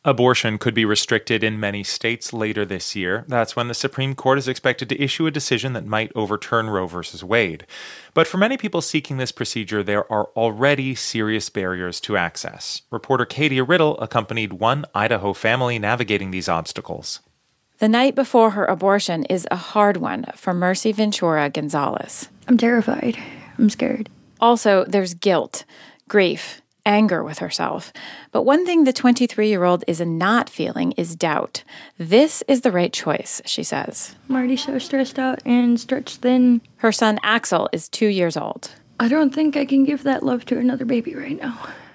Abortion could be restricted in many states later this year. That's when the Supreme Court is expected to issue a decision that might overturn Roe v. Wade. But for many people seeking this procedure, there are already serious barriers to access. Reporter Katie Riddle accompanied one Idaho family navigating these obstacles. The night before her abortion is a hard one for Mercy Ventura Gonzalez. I'm terrified. I'm scared. Also, there's guilt, grief, anger with herself. But one thing the 23-year-old is not feeling is doubt. This is the right choice, she says. I'm already so stressed out and stretched thin. Her son Axel is 2 years old. I don't think I can give that love to another baby right now.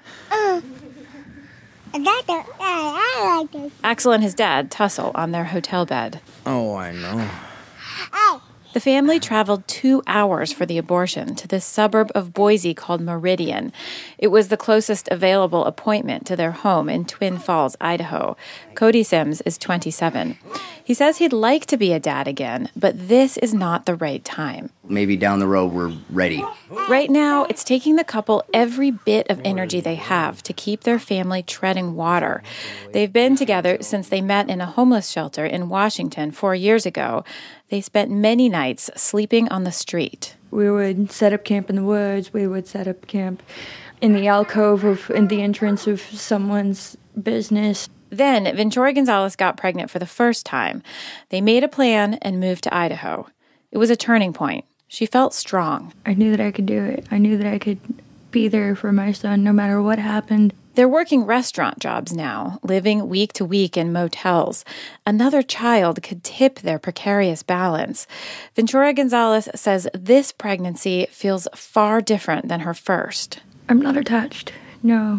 Axel and his dad tussle on their hotel bed. Oh, I know. The family traveled 2 hours for the abortion to this suburb of Boise called Meridian. It was the closest available appointment to their home in Twin Falls, Idaho. Cody Sims is 27. He says he'd like to be a dad again, but this is not the right time. Maybe down the road we're ready. Right now, it's taking the couple every bit of energy they have to keep their family treading water. They've been together since they met in a homeless shelter in Washington 4 years ago. They spent many nights sleeping on the street. We would set up camp in the woods. We would set up camp in the alcove in the entrance of someone's business. Then Ventura Gonzalez got pregnant for the first time. They made a plan and moved to Idaho. It was a turning point. She felt strong. I knew that I could do it. I knew that I could be there for my son no matter what happened. They're working restaurant jobs now, living week to week in motels. Another child could tip their precarious balance. Ventura Gonzalez says this pregnancy feels far different than her first. I'm not attached. No.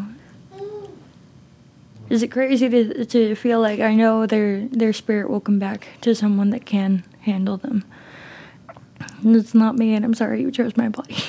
Is it crazy to feel like I know their spirit will come back to someone that can handle them? And it's not me, and I'm sorry you chose my body.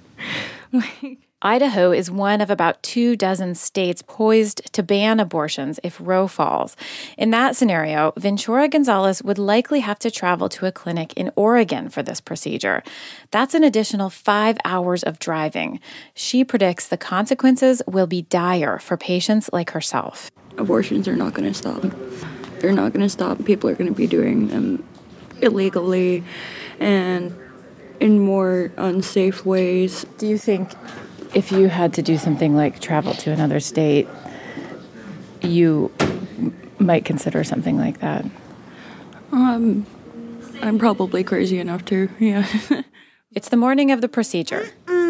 Idaho is one of about 24 states poised to ban abortions if Roe falls. In that scenario, Ventura Gonzalez would likely have to travel to a clinic in Oregon for this procedure. That's an additional 5 hours of driving. She predicts the consequences will be dire for patients like herself. Abortions are not going to stop. They're not going to stop. People are going to be doing them illegally and in more unsafe ways. Do you think if you had to do something like travel to another state, you might consider something like that? I'm probably crazy enough to, yeah. It's the morning of the procedure.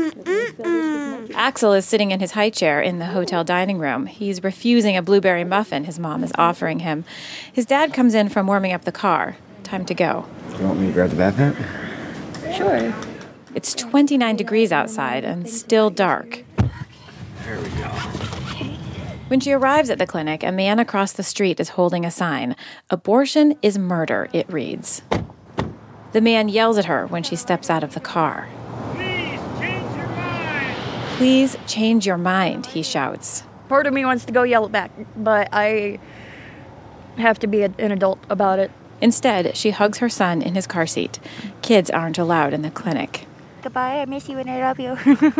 Axel is sitting in his high chair in the hotel dining room. He's refusing a blueberry muffin his mom is offering him. His dad comes in from warming up the car. Time to go. Do you want me to grab the backpack? Sure. It's 29 degrees outside and still dark. There we go. When she arrives at the clinic, a man across the street is holding a sign. "Abortion is murder," it reads. The man yells at her when she steps out of the car. "Please change your mind," he shouts. Part of me wants to go yell it back, but I have to be an adult about it. Instead, she hugs her son in his car seat. Kids aren't allowed in the clinic. Goodbye, I miss you and I love you.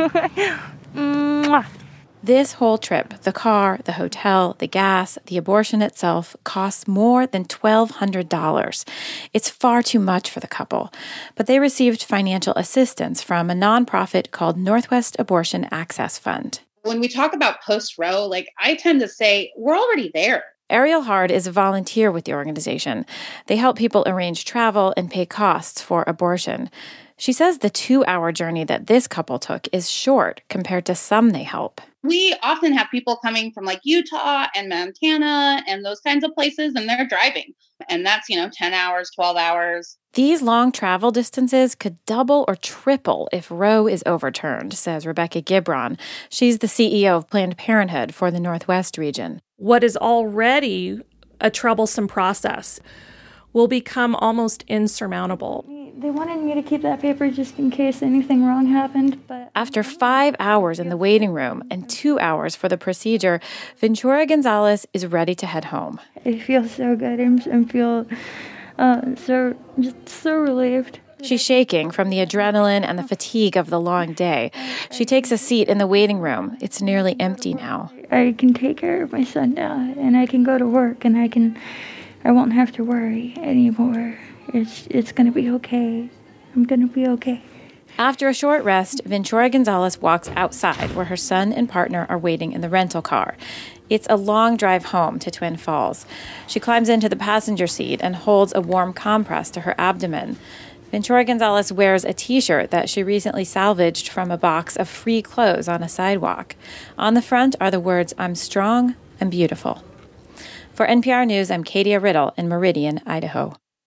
This whole trip, the car, the hotel, the gas, the abortion itself, costs more than $1,200. It's far too much for the couple, but they received financial assistance from a nonprofit called Northwest Abortion Access Fund. When we talk about post-Roe, I tend to say we're already there. Ariel Hard is a volunteer with the organization. They help people arrange travel and pay costs for abortion. She says the 2-hour journey that this couple took is short compared to some they help. We often have people coming from Utah and Montana and those kinds of places, and they're driving. And that's, 10 hours, 12 hours. These long travel distances could double or triple if Roe is overturned, says Rebecca Gibron. She's the CEO of Planned Parenthood for the Northwest region. What is already a troublesome process will become almost insurmountable. They wanted me to keep that paper just in case anything wrong happened, but... After 5 hours in the waiting room and 2 hours for the procedure, Ventura Gonzalez is ready to head home. It feels so good. I feel so relieved. She's shaking from the adrenaline and the fatigue of the long day. She takes a seat in the waiting room. It's nearly empty now. I can take care of my son now, and I can go to work, and I won't have to worry anymore. It's going to be okay. I'm going to be okay. After a short rest, Ventura Gonzalez walks outside where her son and partner are waiting in the rental car. It's a long drive home to Twin Falls. She climbs into the passenger seat and holds a warm compress to her abdomen. Ventura Gonzalez wears a T-shirt that she recently salvaged from a box of free clothes on a sidewalk. On the front are the words, "I'm strong and beautiful." For NPR News, I'm Katia Riddle in Meridian, Idaho.